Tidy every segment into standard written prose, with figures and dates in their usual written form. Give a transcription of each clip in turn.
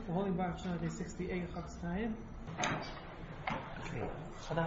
We're holding Baruch Shana Day 68, Chag Tzayim. Chadash.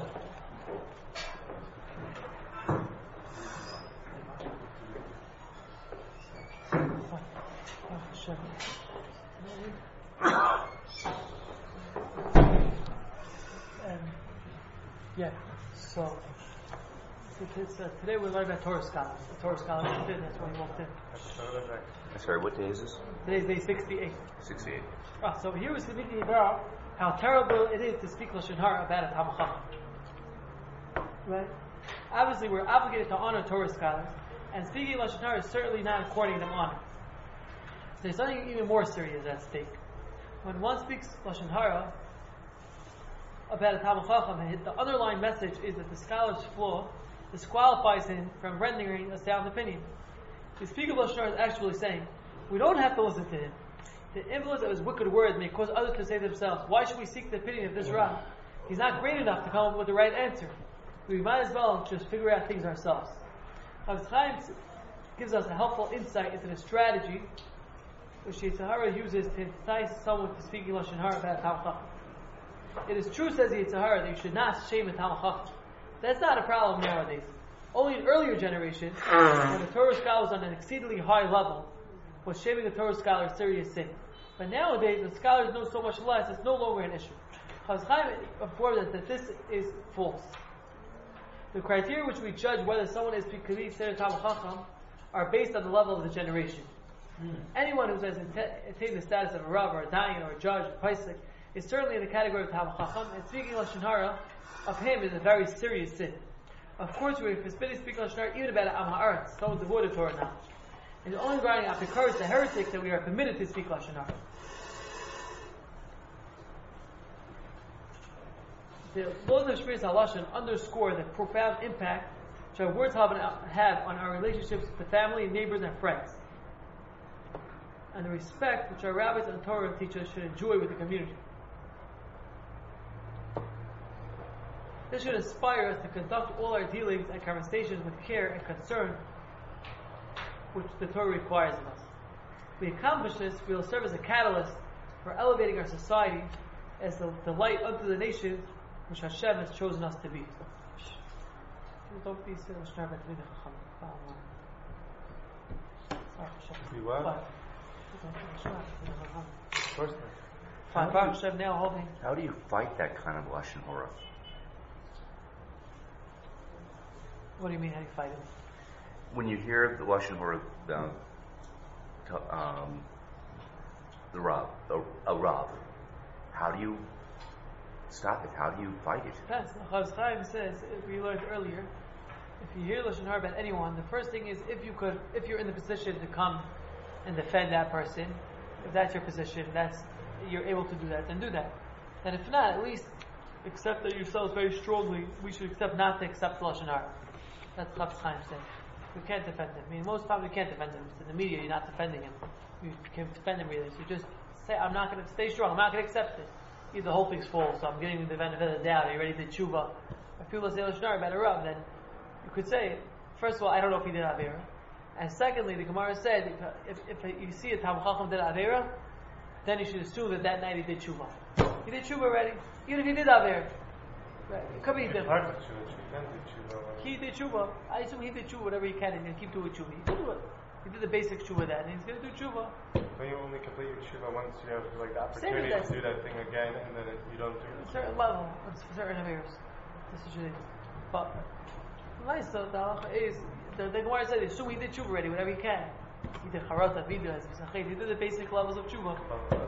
Yeah, so today we're learning about Torah scholars. The Torah scholar walked in, that's when he walked in. Sorry, what day is this? Today's day 68. 68. So here we're speaking about how terrible it is to speak Lashon Hara about a Talmid Chacham. Right? Obviously we're obligated to honor Torah scholars, and speaking Lashon Hara is certainly not according them honor. There's something even more serious at stake. When one speaks Lashon Hara about a Talmid Chacham, the underlying message is that the scholar's flaw disqualifies him from rendering a sound opinion. The speaker of Lashon Hara is actually saying, we don't have to listen to him. The influence of his wicked words may cause others to say to themselves, why should we seek the opinion of this Rav? He's not great enough to come up with the right answer. We might as well just figure out things ourselves. Chofetz Chaim gives us a helpful insight into the strategy which the Yetzer Hara uses to entice someone to speak Lashon Hara about a Talmid Chacham. It is true, says the Yetzer Hara, that you should not shame a Talmid Chacham. That's not a problem nowadays. Only in earlier generations, when the Torah scholar was on an exceedingly high level, was shaming a Torah scholar a serious sin. But nowadays, the scholars know so much less, it's no longer an issue. Chofetz Chaim informs us that this is false. The criteria which we judge whether someone is considered Talmid Chacham are based on the level of the generation. Anyone who has attained the status of a Rav or a Dayan or a judge or a Paisik is certainly in the category of Talmid Chacham, and speaking Lashon Hara of him is a very serious sin. Of course, we're forbidden to speak Lashon Hara even about Am Ha'aretz, someone devoid of Torah knowledge. It's only regarding Apikoros, the heretic, that we are permitted to speak Lashon Hara. The laws of Shmiras HaLashon underscore the profound impact which our words have on our relationships with family, neighbors, and friends, and the respect which our rabbis and Torah teachers should enjoy with the community. This should inspire us to conduct all our dealings and conversations with care and concern which the Torah requires of us. If we accomplish this, we will serve as a catalyst for elevating our society as the light unto the nations which Hashem has chosen us to be. How do you fight that kind of Lashon Hara? What do you mean, how do you fight it? When you hear the Lashon Hara, the Rav, a Rav, how do you stop it? How do you fight it? Depends. Chofetz Chaim says, we learned earlier, if you hear Lashon Hara about anyone, the first thing is if you're in the position to come and defend that person, if that's your position, you're able to do that, then do that. And if not, at least accept that yourselves very strongly. We should accept not to accept Lashon Hara. That's what Chofetz Chaim said. We can't defend him. I mean, most times we can't defend him. In the media, you're not defending him. You can't defend him really. So you just say, I'm not going to stay strong. I'm not going to accept it. Either the whole thing's false, so I'm giving you the benefit of the doubt. Are you ready to tshuva? If people say Lashon Hara about a Rav, then you could say, first of all, I don't know if he did Avera. And secondly, the Gemara said, if you see a Talmid Chacham did Avera, then you should assume that night he did tshuva. He did tshuva already, even if he did Avera. Right. It could be different. He did tshuva. I assume he did tshuva whatever he can, and he'll keep doing tshuva. He did do it. He did the basic tshuva then, and he's going to do tshuva. But you only complete your tshuva once you have the opportunity to do that thing again, and then you don't do it. At a certain level, it's certain Averas. This is it. But nice though, the halacha is the Gemara said, assume he did tshuva already, whatever he can. He did charata, vidu, he did the basic levels of tshuva.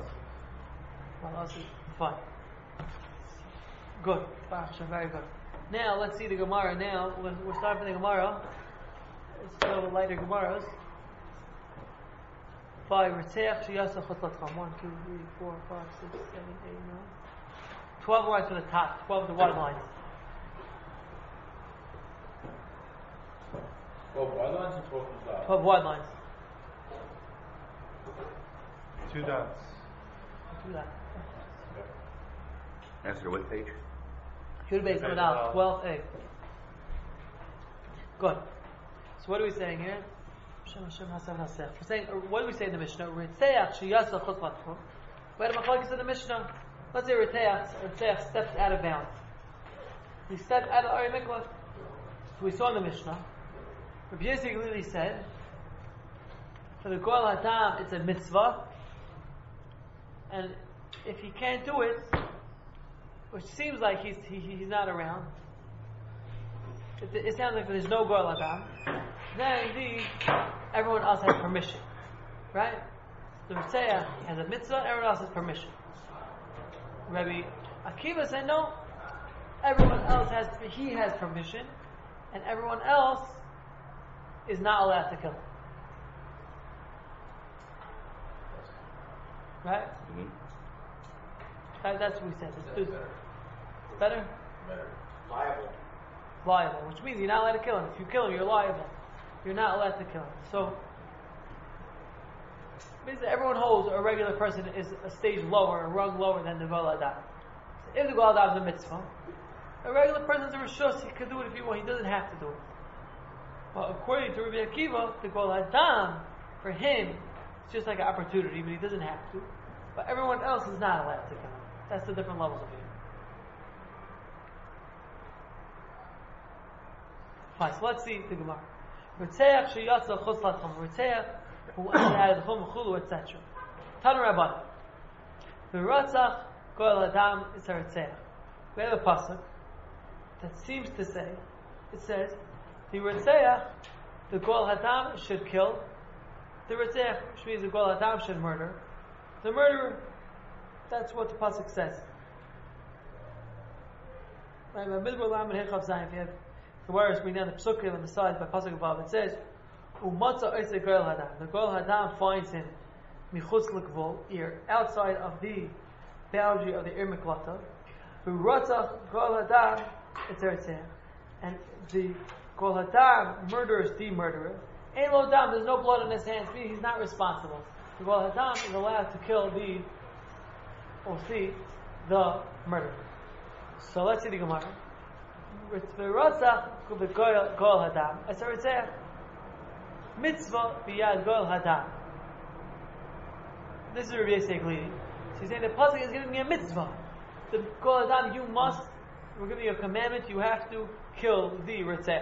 Fine. Good. Very good. Now, let's see the Gemara. Now, we're starting from the Gemara. It's a little lighter Gemaras. 5. 1, 2, 3, 4, 5, 6, 7, 8, 9. 12 lines from the top. 12 the wide lines. 12 wide lines and 12 from the top? 12 wide lines. 2 dots. 2 dots. Answer what page? Should be coming out 12a. Good. So what are we saying here? We're saying, what do we say in the Mishnah? We had a machlokes in the Mishnah. Let's say Ritzeach stepped out of bounds. He stepped out of Ari Mikvah. So we saw in the Mishnah. Rabbi Yossi Glili said, for the Goel Hadam, it's a mitzvah, and if he can't do it, which seems like he's not around, it sounds like there's no Goel Hadam, then indeed everyone else has permission, right? The Ritzeach has a mitzvah, everyone else has permission. Rabbi Akiva said no, everyone else has permission, and everyone else is not allowed to kill him. Right? Mm-hmm. That's what we said. It's better? Liable. Which means you're not allowed to kill him. If you kill him, you're liable. You're not allowed to kill him. So, basically everyone holds a regular person is a stage lower, a rung lower than the Goel Hadam. So if the Goel Hadam is a mitzvah, a regular person's a rishus, he can do it if he wants, he doesn't have to do it. But according to Rabbi Akiva, the Goel Hadam, for him, it's just like an opportunity, but he doesn't have to. But everyone else is not allowed to kill him. That's the different levels of it. Fine, so let's see the Gemara. Ritzeach sheyatza chutz latchum. Ritzeach who went out of the chum chulu, etc. Tanu Rabban. V'ratzach Goel Hadam is a Ritzeach. We have a pasuk that seems to say, it says, the Ritzeach, the Goel Hadam should kill. The Ritzeach, which means the Goel Hadam should murder. The murderer, that's what the pasuk says. Right, if you have the words bring down the psukim on the side by pasuk above, it says, "Umatza oisei Goel Hadam." The Goel Hadam finds him michutz l'gvul, outside of the boundary of the Ir Miklata. V'ratzach Goel Hadam, it's Ritzeach, and the Goel Hadam murders the murderer. Ein lo dam, there's no blood on his hands, meaning he's not responsible. The Goel Hadam is allowed to kill the murderer. So let's see the Gemara. V'ratzach the Goel Hadam, it's a Ritzeach. Mitzvah b'yad Goel Hadam. This is Rabbi Yossi Glili. So he's saying the pasuk is giving me a mitzvah. The Goel Hadam, we're giving you a commandment, you have to kill the Ritzeach.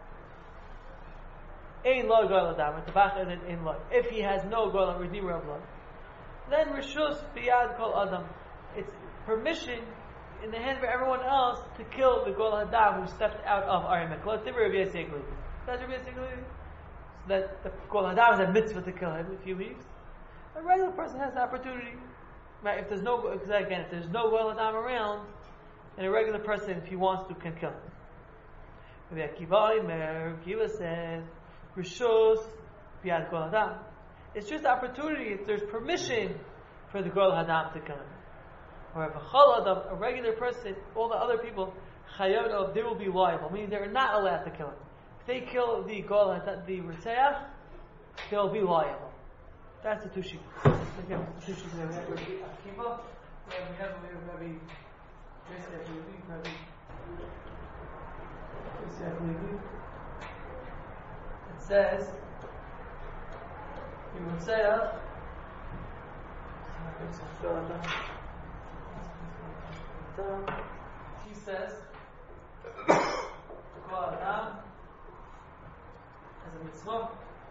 Ein lo Goel Hadam, if he has no Goel redeemer of blood, then Rishus b'yad Kol Adam. It's permission in the hands of everyone else to kill the Goel Hadam who stepped out of Ari Mikvah. Let's see Rabbi Yossi Glili. That's Rabbi Yossi Glili. So that the Goel Hadam is a mitzvah to kill him if he leaves. A regular person has the opportunity. Right? If there's no Goel Hadam around, then a regular person, if he wants to, can kill him. Rabbi Akiva says, Rishus b'yad Goel Hadam. It's just opportunity. If there's permission for the Goel Hadam to kill him. Or if a regular person, all the other people, chayav, they will be liable, meaning they're not allowed to kill him. If they kill the Goel Hadam, the Ritzeach, they'll be liable. That's the two sheets. Again, the two sheets. We have Rabbi Akiva, we have Rabbi it says, the Ritzeach, he says, Goel Hadam as a mitzvah,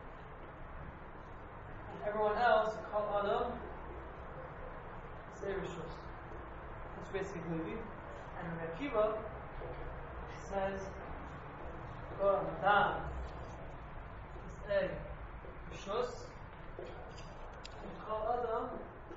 and everyone else, Kol Adam, say Rishus. That's basically it. And Rabbi Akiva says, Goel Hadam is a Rishus, and Kol Adam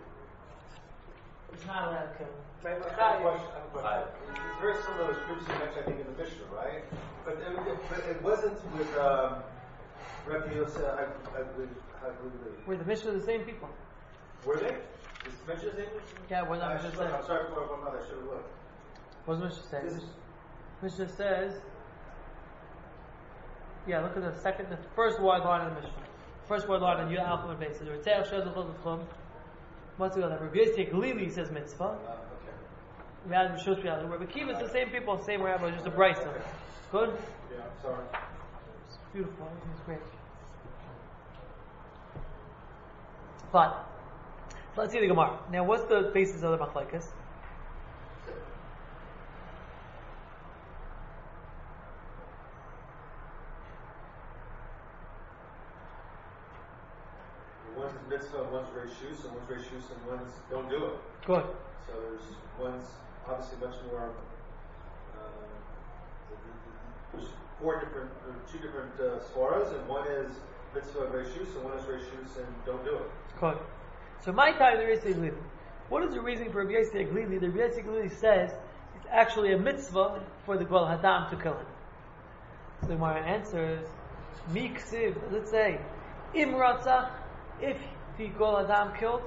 is not allowed to kill. I have a question. It's very similar to what was previously mentioned, I think, in the Mishnah, right? But it wasn't with Rabbi Yossi, I believe. Were the Mishnah the same people? Were they? Is the Mishnah the same? Yeah, what the Mishnah says. I'm sorry for one other, I should have looked. What does Mishnah say? Mishnah says, yeah, look at the first word line of the Mishnah. First word line on your alphabet basis. Ritzeach shezul chol v'chum. What's the other? Rabbi Yossi Glili says mitzvah. Rabbi Akiva is the same people, same rabbi, just a brisa. Good? Yeah, sorry. It's beautiful. It's great. But So let's see the Gemara. Now, what's the basis of the machlekes? One's mitzvah, one's reshus, and one's reshus, and one's don't do it. Good. So one's obviously much more. There's two different svaras, and one is mitzvah reshus, and one is reshus and don't do it. Good. So my time, the Rabbi Yossi Glili. What is the reason for Rabbi Yossi Glili? The Rabbi Yossi Glili says it's actually a mitzvah for the Gol Hadam to kill him. So the Gemara answers, Mi ksiv, let's say, Im Ratzach, if the Gol Hadam killed.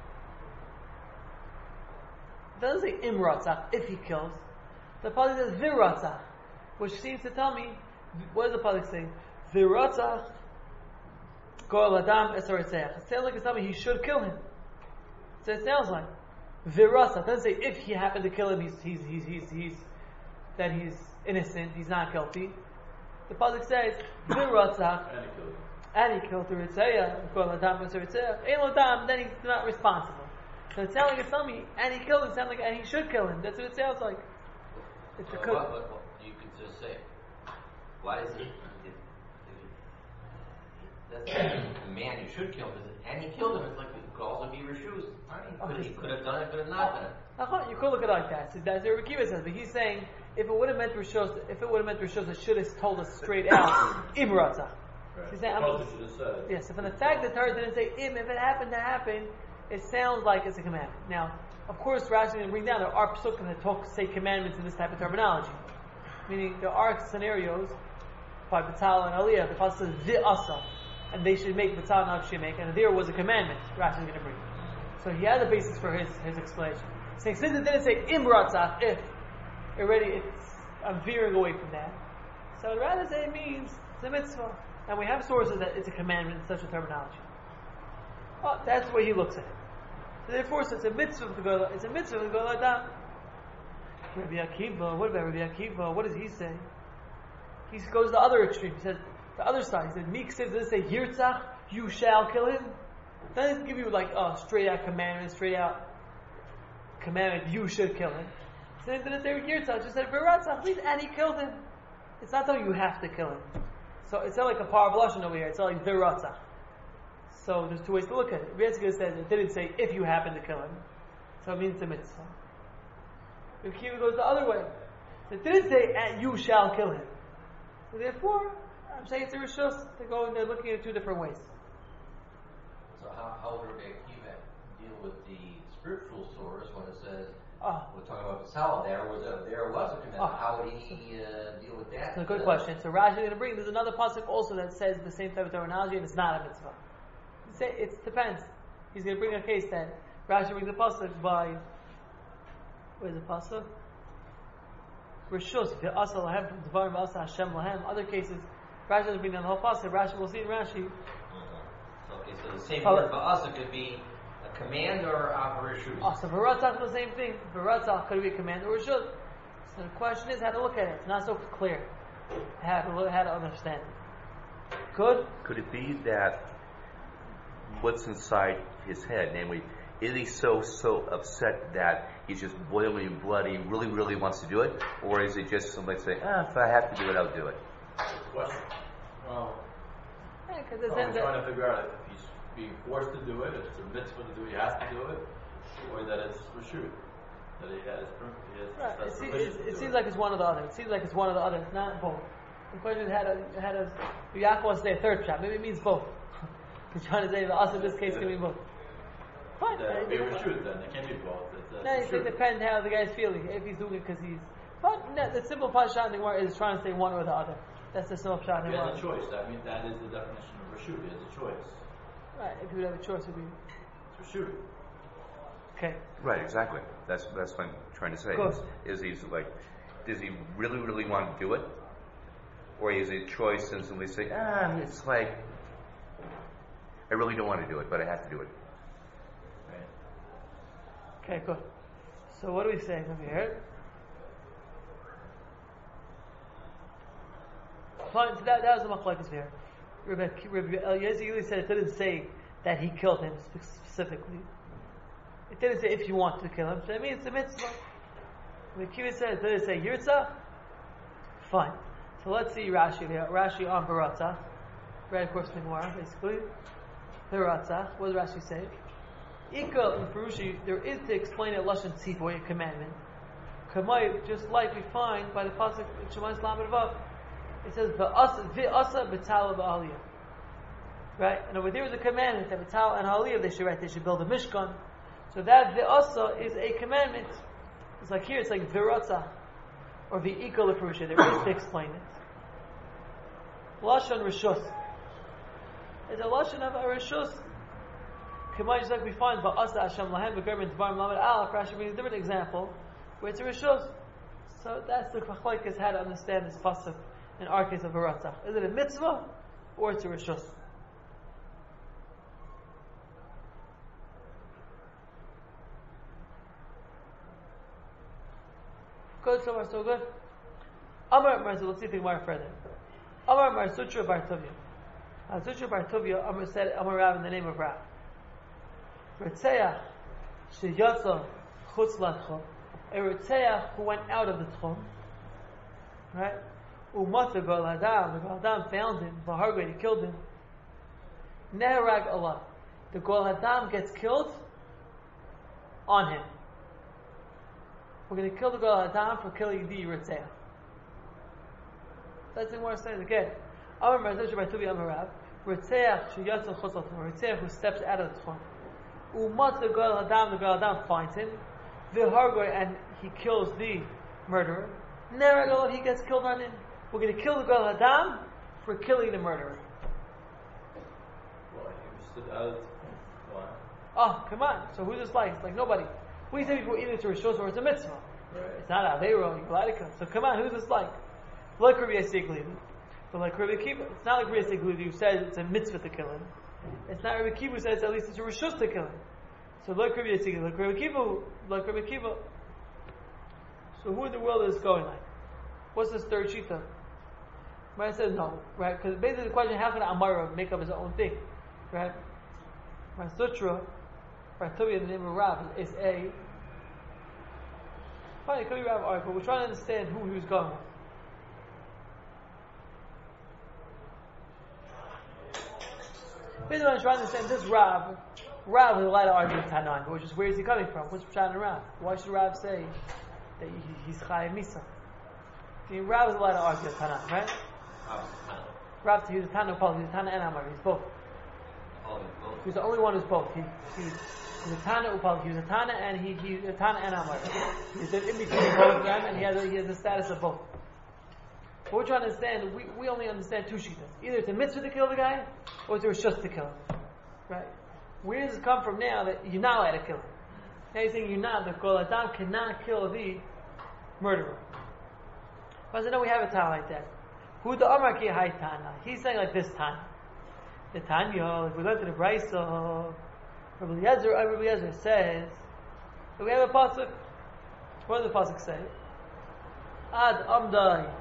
It doesn't say Im Ratzach, if he kills. The pasuk says Vir Ratzach, which seems to tell me, what does the pasuk say? Vir Ratzach, Gol Hadam Eser Etzeach. It sounds like it's telling me he should kill him. So it sounds like Vir Ratzach. It doesn't say if he happened to kill him, he's innocent, he's not guilty. The pasuk says Vir Ratzach. And he killed the Ritzeya, Gol Hadam Eser Etzeach. Ein Lo Dam, then he's not responsible. So it sounds like it's telling me, and he killed him, sounds like, and he should kill him. That's what it sounds like. It's so a what you could just say, why is it, that's the man you should kill him, and he killed him, it's like it could also be Rishus. He could have done it, could have not done it. You could look at it like that. So that's what Rabbi Kiva says, but he's saying, if it would have meant Rishus, it should have told us straight out, Im Ratzah. Right. He's saying, yes, so from the fact that Torah didn't say Im, if it happened to happen, it sounds like it's a commandment. Now, of course, Rashi going to bring down, there are psukim that say commandments in this type of terminology. Meaning, there are scenarios, by Batal and Aliyah, the pasuk says, V'asa, and they should make Batal and should make, and there was a commandment, Rashi is going to bring. So he has a basis for his explanation. Saying, since it didn't say Im Ratzach, if, I'm veering away from that. So I'd rather say it means it's a mitzvah. And we have sources that it's a commandment in such a terminology. Well, that's the way he looks at it. So therefore, it's a mitzvah to go. It's a mitzvah to go like that. Rabbi Akiva, what about Rabbi Akiva? What does he say? He goes the other extreme. He says the other side. He says, "Mik says, does it say Yirtzach? You shall kill him." Doesn't give you like a straight out commandment. You should kill him. So it didn't say Yirtzach. Just said V'ratzach, please, and he killed him. It's not telling you have to kill him. So it's not like a par of lashon over here. It's not like V'ratzach. So there's two ways to look at it. Rabbi says it didn't say if you happen to kill him, so it means it's a mitzvah. Rabbi Kiva goes the other way. It didn't say you shall kill him. So therefore, I'm saying it's a rishus. They're looking at it two different ways. So how would Rabbi Akiva deal with the spiritual source when it says we're talking about the salad? There was a commandment. How would he deal with that? That's a good question. So Rashi is going to bring. There's another pasuk also that says the same type of terminology, and it's not a mitzvah. It depends. He's going to bring a case that Rashi brings a pasuk by. Where's the pasuk? Rishus v'asa lahem dvarim v'asa Hashem lahem. Other cases, Rashi doesn't bring down the whole pasuk. Rashi, we'll see in Rashi. So the same word v'asa could be a command or a rishus. So v'ratzach is the same thing. V'ratzach could be a command or rishus. So the question is how to look at it. It's not so clear. How to understand it. Good? Could it be that what's inside his head, namely, is he so upset that he's just boiling blood, he really, really wants to do it? Or is it just somebody saying, if I have to do it, I'll do it? Question. Well, because I'm trying to figure out if he's being forced to do it, if it's a mitzvah to do it, he has to do it, or that it's reshut, that he has permission. It seems like it's one or the other. It's not both. The question is, how does Yaakov wants to say a third shot? Maybe it means both. He's trying to say the us in this case can mean both. Fine. That would be reshut then. It can't be both. It depends how the guy's feeling. If he's doing it because he's. But no, the simple pashat in the Gemara is trying to say one or the other. That's the simple pashat in the Gemara. He has a choice. I mean, that is the definition of reshut. He has a choice. Right. If he would have a choice, it would be. It's reshut. Okay. Right. Exactly. That's what I'm trying to say. Is he like? Does he really, really want to do it, or is it a choice and somebody say, it's like. I really don't want to do it, but I have to do it. Right. Okay, good. So what do we say over here? Fine, so that was the machlokes here. Rabbi Eliezer said it didn't say that he killed him specifically. It didn't say if you want to kill him. So that means it's a mitzvah. The Kiva says, did it say yirtza? Fine. So let's see Rashi here. Rashi on Baratza. Right, of course, the Gemara, basically. Baratza. What does Rashi say? Ika in Perushi, there is to explain it Lashon Tzivoy, a commandment. Kamay, just like we find by the pasuk in Shemais Lamed Vav. It says, V'asa b'tala b'aliyah. Right? And over there is a commandment that b'tala and aliyah, they should build a mishkan. So that v'asa is a commandment. It's like here, it's like v'ratza. Or v'ika l'perusha. There is to explain it. Lashon Rishus. It's a Lashon of a Rishus. Kamay, just like we find Ba'asa Hashem Lahem B'German Dvarim Lamed Aleph. Rashi brings a different example where it's a Rishus. So that's the Chachloikas how to understand this pasuk in our case of v'ratza. Is it a mitzvah or it's a Rishus? Good, so far so good. Amar Mar, let's see the Gemara further. Amar Mar Sutra Bar Tuvia. Sutra Bar Tuvia, Amar said Amar Rav in the name of Rav. Ritzeach sheyatza chutz latchum. A Ritzeach who went out of the tchum. Right? Umata Gol Adam. The Gol Adam found him. V'hargoi, he killed him. Neharag Allah. The Gol Adam gets killed on him. We're going to kill the Gol Adam for killing the Ritzeach. That's the Gemara says again. Amar Marzuch by Tuvi Amarav. Ritzeach sheyatza chutz latchum. Ritzeach who steps out of the tchum. Umat the Gol Adam finds him. V'hargoi, and he kills the murderer. Never go, he gets killed on him. We're going to kill the Gol Adam for killing the murderer. Well, he stood out. Why? Oh, come on. So who's this like? It's like nobody. We say before either it's a Rishos or it's a mitzvah. Right. It's not Aveiro, Yigaladika. So come on, who's this like? Like Rabbi Yossi Glili. But like Rabbi Akiva, it's not like Rabbi Yossi Glili who says it's a mitzvah to kill him. It's not Rabbi Akiva who says at least it's a Rishos to kill him. So like Rabbi Yossi Glili, like Rabbi Akiva. So who in the world is this going like? What's this third shita? Right, says no, right? Because basically the question, how can Amara make up his own thing, right? My sutra, right? Toby in the name of Rav is a. Fine, it could be Rav, alright, but we're trying to understand who he was going with. Basically, I'm trying to understand this Rav is allowed to argue with Tanan, which is where is he coming from? What's Pshat in Rav? Why should Rav say that he's Chayav Misa? Rav is allowed to argue with Tanan, right? Rav, he's a Tana Paul, he's a Tana and Amar, he's both. He's the only one who's both. He's a Tana Upal, he's a Tana and he's a Tana and Amar. He's in between both of them and he has the status of both. But we're trying to understand, we only understand two shittas. Either it's a mitzvah to kill the guy, or it's a rishus to kill him. Right? Where does it come from now that you're not allowed to kill him? Now you're saying you're not, the Gol Adam cannot kill the murderer. But I know we have a Tana like that. Who the Amar ki hai Tana? He's saying like this Tana. The Tanya, if we look to the Brayso, Rabbi Eliezer says that we have a pasuk. What does the pasuk say? Ad Amdai.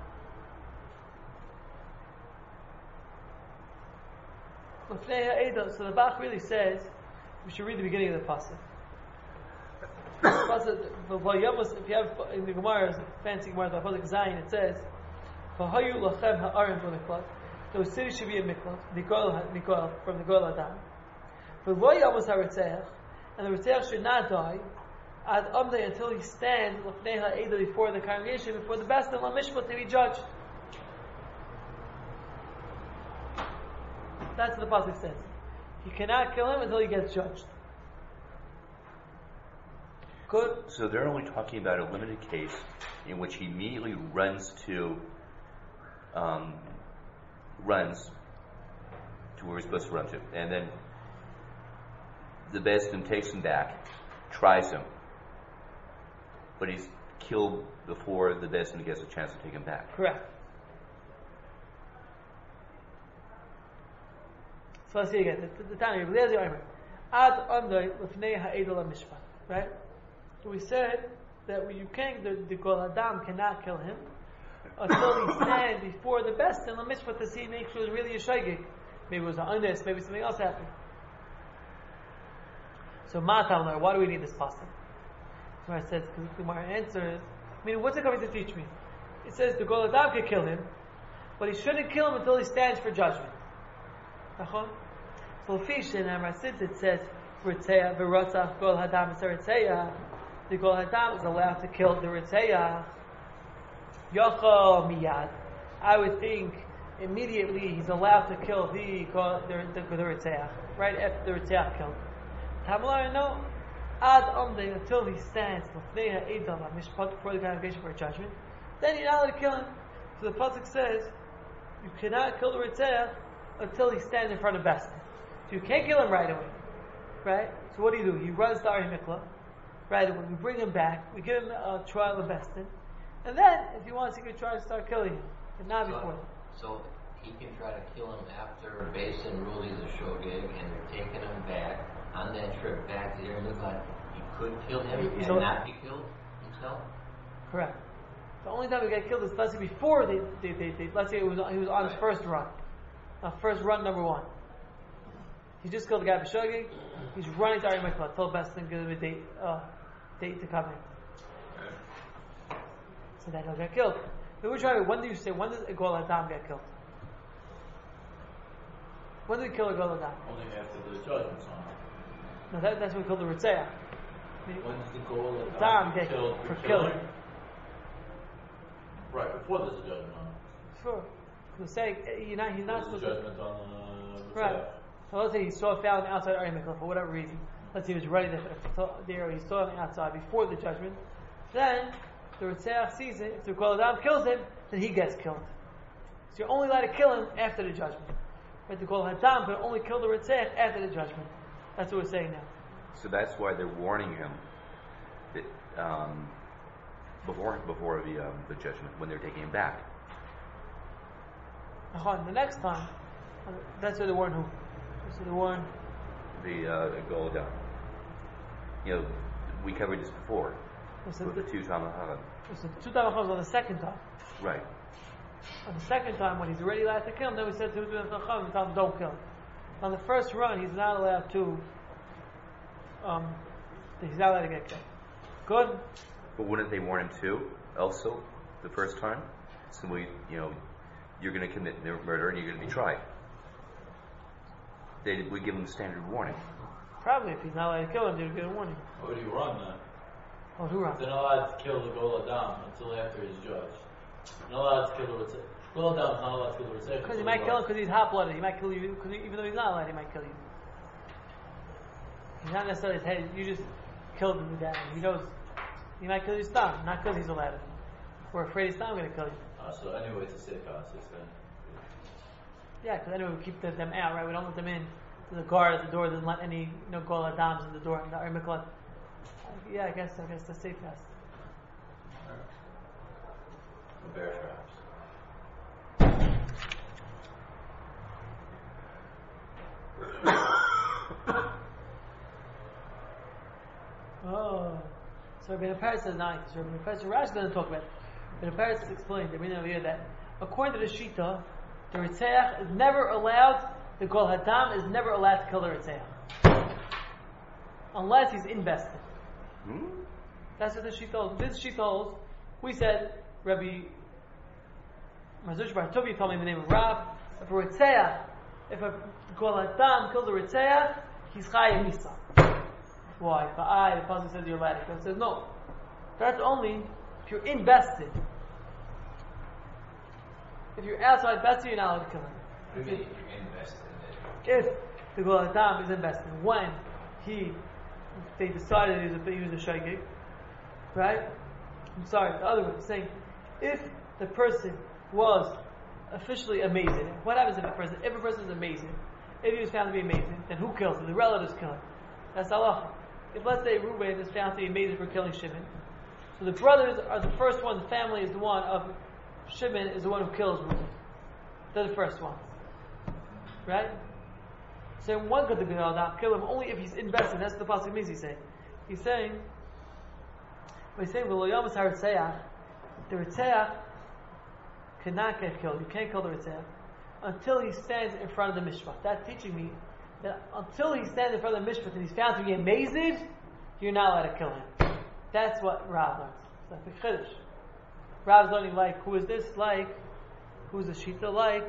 So the Bach really says we should read the beginning of the pasuk. If you have in the Gemara, fancy Gemara, the pasuk Zayin, it says, "V'hayu lachem ha'arim v'miklat." Those cities should be a miklat, mikol from the Gol Adam. V'lo yamos ha'ritzeach, and the ritzeach should not die ad amdei until he stands l'fnei ha'eda before the congregation, before the best and lamishpat to be judged. That's what the pasuk says. You cannot kill him until he gets judged. Good. So they're only talking about a limited case in which he immediately runs to where he's supposed to run to, and then the Beis Din takes him back, tries him, but he's killed before the Beis Din gets a chance to take him back. Correct. So let's see again. The Tanya, Ad Amdai Lefnei Ha'edel HaMishpat. Right? So we said that when you can't, the Gol Adam cannot kill him until he stands before the best in the Mishpat to see, make sure it's really a shaygig. Maybe it was an honest, maybe something else happened. So Matam, why do we need this pasuk? So I said, because the Gemara answers, what's it coming to teach me? It says the Gol Adam could kill him, but he shouldn't kill him until he stands for judgment. So Fish in Amrasid it says Ritzeya v'Rotzach Gol Hadam Ritzeya. The Gol Hadam is allowed to kill the Ritzeya. Yocho miyad. I would think immediately he's allowed to kill the Ritzeya right after the Ritzeya killed. Tamlar no. Ad Omdei until he stands before the congregation for a judgment. Then you're not allowed to kill him. So the pasuk says you cannot kill the Ritzeya until he stands in front of Bestin. So you can't kill him right away. Right? So what do? He runs to Ari Mikla. Right away. We bring him back. We give him a trial of Bestin. And then, if he wants, he can try to start killing him. But not before. So he can try to kill him after Basin ruled he's a shogeg and they're taking him back on that trip back to Yerushalayim. He could kill him and not be killed himself? Correct. The only time he got killed is, let's say, before they let's say he was on his first run. First run number 1. He just killed the guy B'Shogeg. He's running to Ari Mikla. Told Bestin give him a date to come in. So then he'll get killed. But we're trying. When does a Gol Adam get killed? When do we kill a Gol Adam? Only after the judgment's on. No, that's when we kill the Ritzeya. When does the Gol Adam get killed for killing? Right, before there's a judgment on him. Sure. He's saying he's not supposed to. Judgment on the Right. So let's say he saw found outside Ari Mikla for whatever reason. Let's say he was ready there. He saw him outside before the judgment. Then the Ritzeya sees it. If the Gol Adam kills him, then he gets killed. So you're only allowed to kill him after the judgment. But the Gol Adam can only kill the Ritzeya after the judgment. That's what we're saying now. So that's why they're warning him that before the judgment when they're taking him back. The next time, that's where they warn who? So they warn the Gol Adam. We covered this before. With the 2 Tamachim. So 2 Tamachim on the second time. Right. On the second time, when he's already allowed to kill him, then we said to 2 Tamachim, we tell him don't kill him. On the first run, he's not allowed to. He's not allowed to get killed. Good. But wouldn't they warn him too? Also, the first time, so you're going to commit murder and you're going to be tried. We give him the standard warning. Probably, if he's not allowed to kill him, they'd get a warning. Where do you run then? Oh, who runs? They're not allowed to kill the Gol Adam until after he's judged. They're not allowed to kill the Ritzeya. Gol Adam is not allowed to kill the Ritzeya. Because he might kill him because he's hot-blooded. He might kill you because even though he's not allowed, he might kill you. He's not necessarily his head. You just killed him to death. He knows he might kill you stam, not because he's allowed. We're afraid he's not going to kill you. So anyway, it's a safe house. Yeah, because anyway we keep them out, right? We don't let them in. So the guard at the door doesn't let any Gol Adams in the door. Yeah, I guess the safe house. Bear traps. Oh, so Rabbeinu Peretz says not. So Rabbeinu Peretz, Rashi doesn't talk about it. Rabbeinu Peretz explained over here that according to the Shita, the Ritzeach is never allowed. The Gol Hadam is never allowed to kill the Ritzeach unless he's invested. That's what the Shita holds. This Shita holds. We said Rabbi Mazush Bar Tobi told me in the name of Rab. If a Ritzeach, if a Gol Hadam kills a Ritzeach, he's Chayim Misa. Why? The pasuk says you're allowed to kill. It says no. That's only if you're invested. If you're outside Betsy, you're not allowed to kill him. What do you mean you're invested in it? If the Gol Adam is invested, when they decided he was a shogeg, right? I'm sorry, the other way, saying if the person was officially amazing, what happens if a person is amazing, if he was found to be amazing, then who kills him? The relatives kill him. That's halacha. If let's say Reuben is found to be amazing for killing Shimon, so the brothers are the first ones, the family is the one of Shimon is the one who kills Reuben. They're the first ones. Right? So one could kill him only if he's invested. That's what the pasuk means. He's saying, the Ritzeach cannot get killed. You can't kill the Ritzeach until he stands in front of the Mishpat. That's teaching me that until he stands in front of the mishpat and he's found to be amazed, you're not allowed to kill him. That's what Rav learns. That's the chiddush. Rav's learning like, who is this like? Who's the shita like?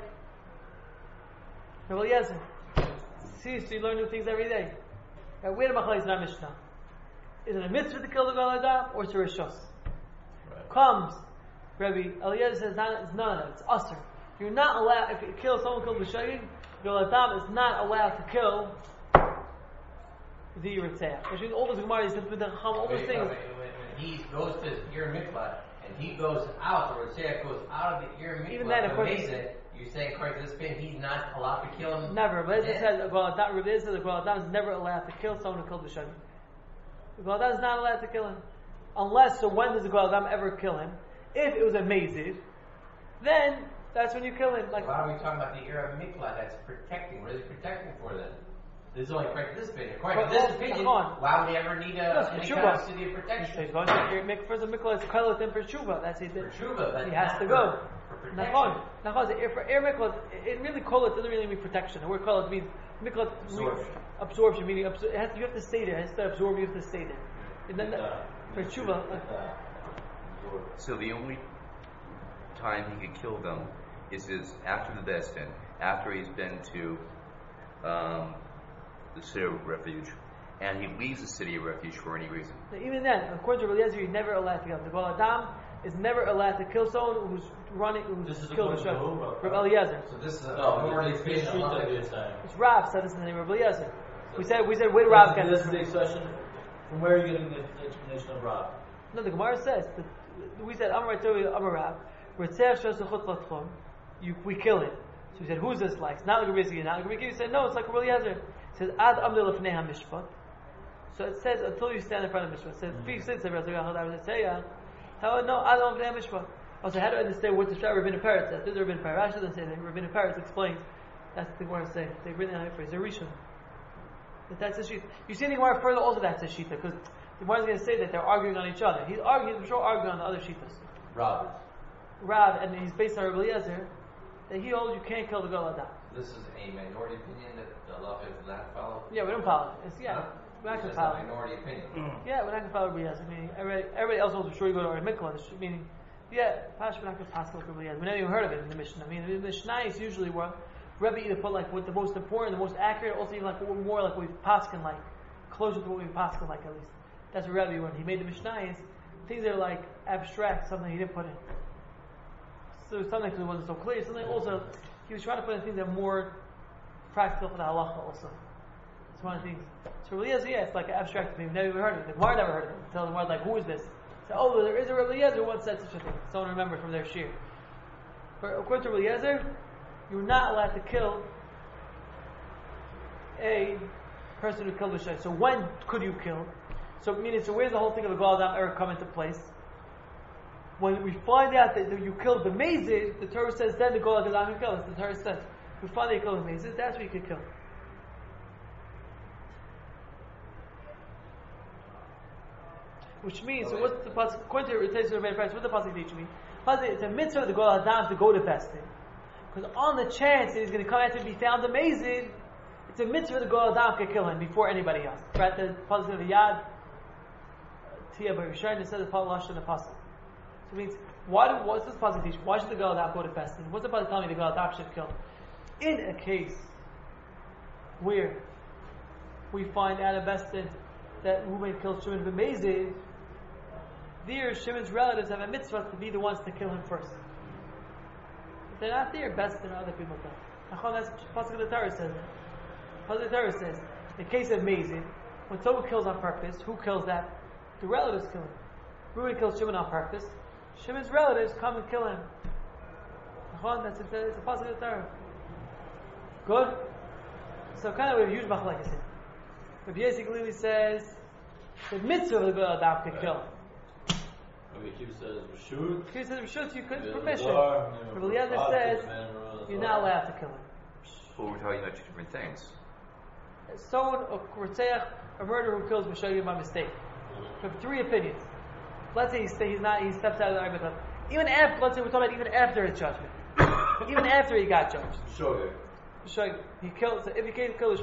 Rabbi Eliezer. See, so you learn new things every day. Right, where the machlokes is in our Mishnah? Is it a mitzvah to kill the Goel Adam or it's a rishos? Right. Comes, Rabbi Eliezer says it's none of that. It's usher. You're not allowed, if you kill someone killed b'shogeg, Goel Adam is not allowed to kill the Yitzhak. Which means all those Gemara, all those things. When he goes to his Ir Miklat and he goes out, or Yitzhak goes out of the Ir Miklat, even then, of course, you're saying according to this opinion, he's not allowed to kill him? Never. Rabbi Eliezer says the Goel Adam is never allowed to kill someone who killed b'shogeg. The Goel Adam is not allowed to kill him. Unless, so when does the Goel Adam ever kill him? If it was a mazid, then that's when you kill him. Like, why are we talking about the era of Miklat that's protecting? What is he protecting for then? This is only according to this opinion. According to this opinion, why would he ever need any kind of city of protection? First, the Miklat is kalat him for tshuva. That's it. For tshuva, he has to go. Nachon. For air Miklat, it really kalat doesn't really mean protection. The word kalat means Miklat absorption, meaning you have to stay there. It has to absorb. You have to stay there. And then for tshuva. So the only time he could kill them is after the Beis Din, after he's been to the city of refuge, and he leaves the city of refuge for any reason. So even then, according to Rabbi Eliezer, you're never allowed to kill. The Goel Adam is never allowed to kill someone who's killed the shot. Rabbi Eliezer. So this is it's Rav said this in the name of Rabbi Eliezer. We said where Rav gets this is the expression. From where are you getting the explanation of Rav? No, the Gemara says we said Amar Rav. We kill him. So we said, who's this like? It's not like Rabbi Eliezer. Not like Rabbi Eliezer. Said no, it's like Rabbi Eliezer. It says Ad Amdel Lefnei HaMishpat. So it says until you stand in front of Mishpat. It says Fi Sitz Rabbi Eliezer. How no Ad Amdel Lefnei HaMishpat. Also, how do I understand what the Rabbeinu Peretz says? This is Rabbeinu Peretz. Rashi doesn't say that. Rabbeinu Peretz explains. That's what the Gemara saying. They've written it for Rishon. That's the shita. You see the Gemara further. Also, that's the shita because the Gemara is going to say that they're arguing on each other. He's arguing on the other shitas. Rav, and he's based on Rabbi Eliezer, that he holds you can't kill the Goel Adam. This is a minority opinion that the law is not followed? Yeah, we don't follow it. We're not going to follow it. It's a minority opinion. Yeah, we're not going to follow Rabbi Eliezer. Meaning, everybody else holds before you go to Ari Mikla. Meaning, Pash, we're not going to pass like Rabbi Eliezer. We never even heard of it in the Mishnah. I mean, the Mishnah is usually where Rabbi either put like what the most important, the most accurate, also even like what more like what we paskin like, closer to what we paskin like at least. That's what Rabbi when he made the Mishnah is things that are like abstract, something he didn't put in. So something because it wasn't so clear. Something also he was trying to put in things that are more practical for the halacha also. It's one of the things. So Rabbi Eliezer, it's like an abstract thing. We've never even heard of it. The Gemara never heard of it. Tell the Gemara like, who is this? So there is a Rabbi Eliezer who once said such a thing. Someone remembered from their shir. But according to Rabbi Eliezer, you're not allowed to kill a person who killed a shayt. So when could you kill? So meaning, so where's the whole thing of the Goel Adam ever come into place? When we find out that you killed the mazid, the Torah says then the Goel Adam can kill us. The Torah says we find that you killed the mazid, that's what you could kill. Which means, so what's the pasuk? According to the Rebbeinu Peretz, what the pasuk teach me? It's a mitzvah of the Goel Adam to go to Beis Din. Because on the chance that he's going to come after and be found amazing, it's a mitzvah the Goel Adam can kill him before anybody else. Right? The pasuk of the Yad Tia by Rishon instead of the Palash and the pasuk. So it means what's this pasuk teach? Why should the Goel Adam go to Beis Din? What's the pasuk telling me the Goel Adam should kill? In a case where we find out at Beis Din that Reuben killed Shimon b'mezid, there Shimon's relatives have a mitzvah to be the ones to kill him first. If they're not there, Beis Din other people kill. That's Pasuk of the Torah says that. Pasuk of the Torah says, in case of Mazid, when someone kills on purpose, who kills that? The relatives kill him. Reuben kills Shimon on purpose. Shimon's relatives come and kill him. That's it's a Pasuk of the Torah. Good? So kind of we have a huge machlekes here. Rabbi Yossi clearly says the mitzvah of the Goel Adam can kill. Rabbi Akiva says Rishut. He says Rishut, you couldn't permission. Rabbi Eliezer says you're not allowed to kill him. Well, we're talking about two different things. Someone, a murderer who kills B'shogeg by mistake. We have three opinions. Let's say he steps out of the argument. Even after, let's say we're talking about even after his judgment. Even after he got judged. B'shogeg. He kills, if he can't kill B'shogeg.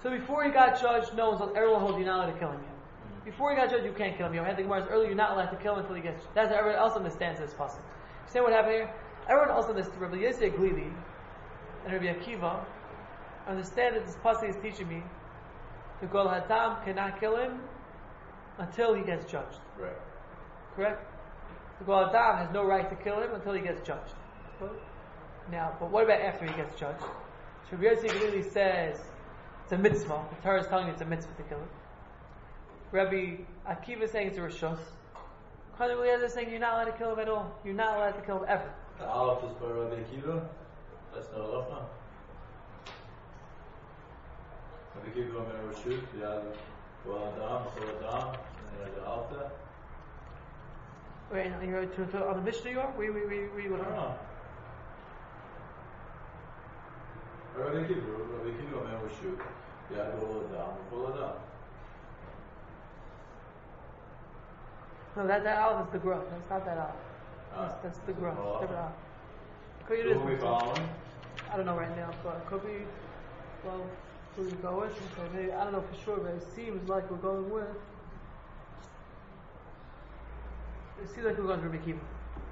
So before he got judged, everyone holds you're not allowed to kill him yet. Before he got judged, you can't kill him. I had the Gemara's earlier, you're not allowed to kill him until he gets judged. That's how everyone else understands this possible. You see what happened here? Everyone else understands, Rabbi Yosef Glili and Rabbi Akiva understand that this pasuk is teaching me the Gol Hadam cannot kill him until he gets judged. Right. Correct? The Gol Hadam has no right to kill him until he gets judged. Now, but what about after he gets judged? So Rabbi Yosef Glili says it's a mitzvah. The Torah is telling you it's a mitzvah to kill him. Rabbi Akiva is saying it's a rishus. Khan Eliezer is saying you're not allowed to kill him at all. You're not allowed to kill him ever. The Aleph is by Rabbi Akiva. That's no halacha. Rabbi Akiva Omer Rishut. You have Gol Adam, Chol Adam, and you have the Alta. Wait, you're on the Mishnah you are? We No. Rabbi Akiva Omer Rishut. You have Gol Adam, Chol Adam. No, that aleph is the growth. That's not that aleph. That's the growth. Different aleph. Who are we following? I don't know right now, but it could be, well, who we go with. Okay, maybe, I don't know for sure, but it seems like we're going with. It seems like we're going with Rabbi Akiva.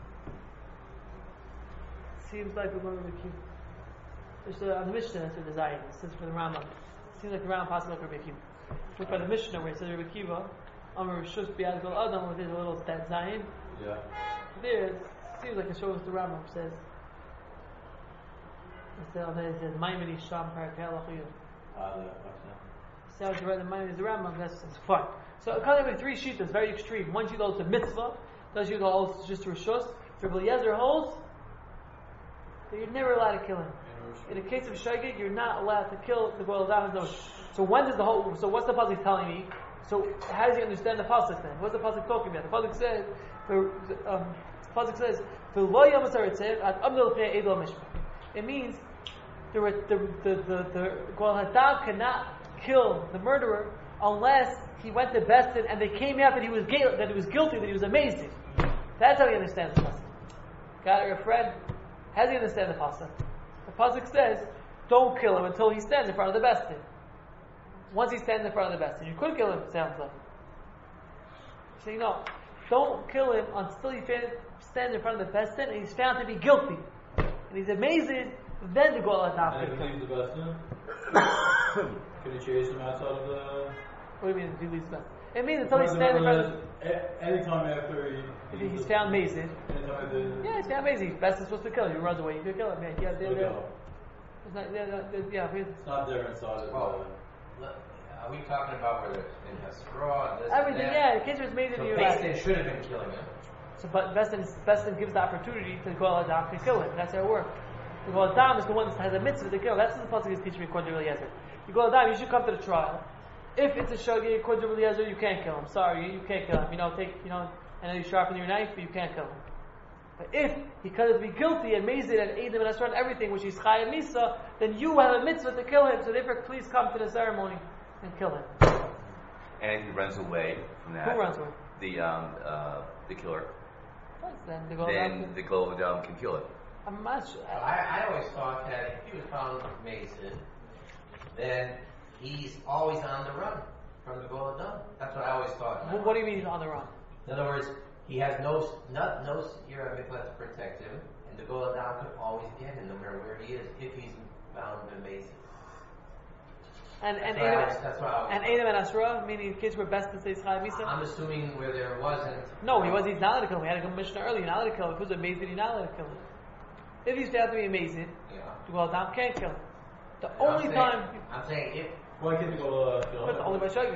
Seems like we're going with Rabbi Akiva. There's on the Mishnah, that's what the Zion. It says for the Rambam. Seems like the Rambam passes like Rabbi Akiva. Look by the Mishnah where it says Rabbi Akiva. Amar Rishus B'Yad Gol Adam, where there's a little that Zion. Yeah. There, it seems like it shows the Rambam says. It says Maimoni Sham Parakel Achiyah. Sounds right. The Maimoni is the Rambam. That's fine. So it comes with three sheets. Very extreme. One sheet holds a mitzvah. Another sheet holds just Rishus. Rabbi Eliezer holds that you're never allowed to kill him. In the case of Shagig, you're not allowed to kill the Gol Adam. No. So when does So what's the pasuk telling me? So how does he understand the pasuk then? What's the pasuk talking about? The pasuk says, it means the Gol Hadam cannot kill the murderer unless he went to Bestin and they came out that he was guilty, that he was amazing. That's how he understands the pasuk. Got it, your friend? How does he understand the pasuk? The pasuk says, don't kill him until he stands in front of the Bestin. Once he stands in front of the Bestin, you could kill him, it sounds like. So no, don't kill him until he stands in front of the Bestin and he's found to be guilty. And he's amazing, then the Gol Hadam can kill him. Leave the Bestin? Can you chase him outside of the... What do you mean, if he leaves the Bestin? It means until he stands in front of the... Anytime after he's found amazing. Yeah, he's found amazing. Bestin's supposed to kill him. He runs away, you could kill him. Yeah, it's not there inside of the... Are we talking about whether it's in Hasra? Everything, yeah. The case was made in the U.S. Bestin should have been killing him. So, but Bestin gives the opportunity to Gol Hadam to kill him. That's how it works. The Gol Hadam is the one that has a mitzvah to kill. That's what the pasuk is teaching me. According to Eliezer, the Gol Hadam, you should come to the trial. If it's a shagi, according to Eliezer, you can't kill him. Sorry, you can't kill him. I know you sharpen your knife, but you can't kill him. But if he could be guilty and mazed and Eidim and Asra and everything, which is Chayim Misa, then you have a mitzvah to kill him. So therefore, please come to the ceremony and kill him. And he runs away from that. Who runs away? The killer. Then the Gol Hadam can kill it. I'm not sure. I always thought that if he was found Mason, then he's always on the run from the Gol Hadam. That's what I always thought. Well, what do you mean he's on the run? In other words, he has no Sierra Miklat to protect him, and the Gol Hadam could always get him no matter where he is if he's found Mason. And Eidim and Asra, meaning kids were best to say Chayim Misa. I'm assuming where there wasn't. No, he's not allowed to kill him. We had a Mishnah earlier. You're not allowed to kill him. If he was amazing, you're not allowed to kill him. If he's found to be amazing, the Gol Hadam can't kill him. The only time. I'm saying if. Why can't you go kill him? Only by Shaggy.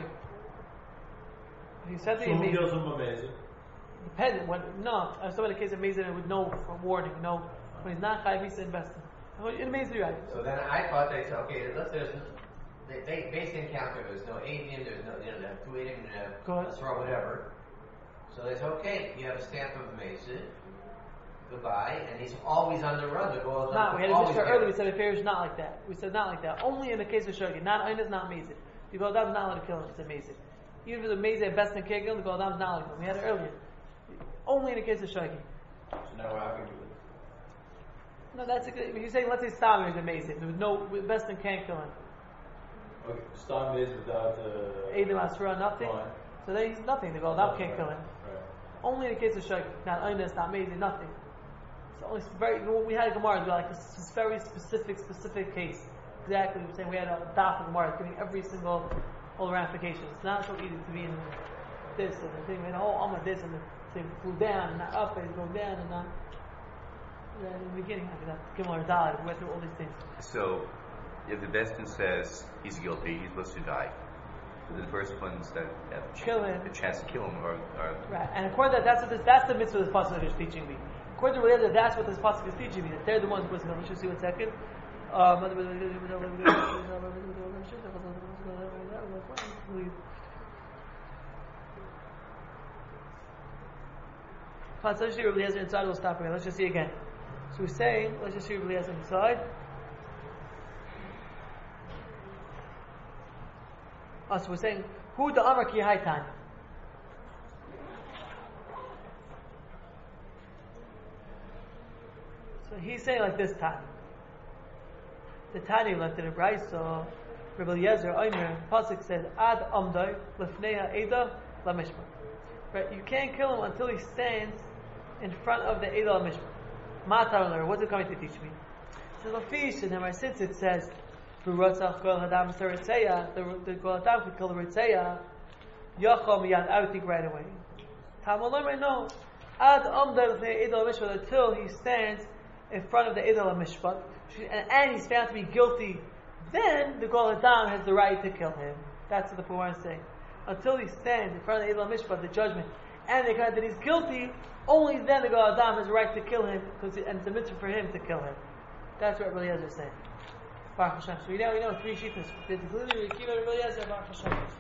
If he's found to be amazing. Who kills him amazing? Depends. No, I saw in the case of amazing with no warning. No, when he's not Chayim Misa invested. In amazing, right? So then I thought they said, okay, let's say they based encounter. There's no Avian, there's no, they have two Avian, Asra, whatever. So they said, okay, you have a stamp of Mason, goodbye, and he's always on the run. No, we had a Mishnah earlier. We said affair is not like that. We said not like that. Only in the case of Shagi. Not Ain is not Mason. The Gol Hadam is not allowed to kill him. It's amazing. Even if it's amazing, best and can't kill him, the Gol Hadam is not allowed to kill him. We had it earlier. Only in the case of Shagi. So now we're happy with it. No, that's a good. You're saying, let's say Stam is amazing. There was no best and can't kill him. Okay, Stam is without Eidim Asura, nothing. Fine. So then he's nothing. The Goladam can't kill him. Right. Only in the case of Shak, not Oinus, not Mezi, nothing. So only very. When we had a Gemara, it'd be like this very specific case. Exactly. We're saying we had a daf of Gemara giving every single all the ramifications. It's not so easy to be in this and the thing. We had a whole Amma this and the thing flew down and not up and go down and not. In the beginning, after that, Gemara died. We went through all these things. So, if the Bestin says he's guilty, he's supposed to die. The first ones that have the chance to kill him are right. And according to that, that's the mitzvah this pasuk is teaching me. According to Rabbi, that's what this pasuk is teaching me. That they're the ones supposed to go. Let's just see 1 second. Rabbi Eliezer inside. We'll stop here. Let's just see again. So we're saying, let's just see Rabbi Eliezer inside. So we're saying, who the Amar Ki Haitan? So he's saying like this time. The Tani left in a Bryce, so Rabbi Eliezer Omer pasuk says Ad Amdai Lefneha Eda LaMishma. Right, you can't kill him until he stands in front of the Eda LaMishma. Matar, what's it coming to teach me? So Lafish and since it says V'rotzach Kol Hadam Saritzeya, the Kol Hadam could kill the Ritzeya, Yachom Yad, I would think right away. Tamalom, no. Ad Amdai Lefneha Eda LaMishma, until he stands in front of the Eda LaMishpat, and he's found to be guilty, then the Kol Hadam has the right to kill him. That's what the Quran is saying. Until he stands in front of the Eda LaMishpat, the judgment, and they find that he's guilty, only then the Kol Hadam has the right to kill him, and it's a mitzvah for him to kill him. That's what Rabbi Eliezer is saying. Baruch Hashem. So we know 3 shittas. The Rabbi Eliezer, Baruch Hashem.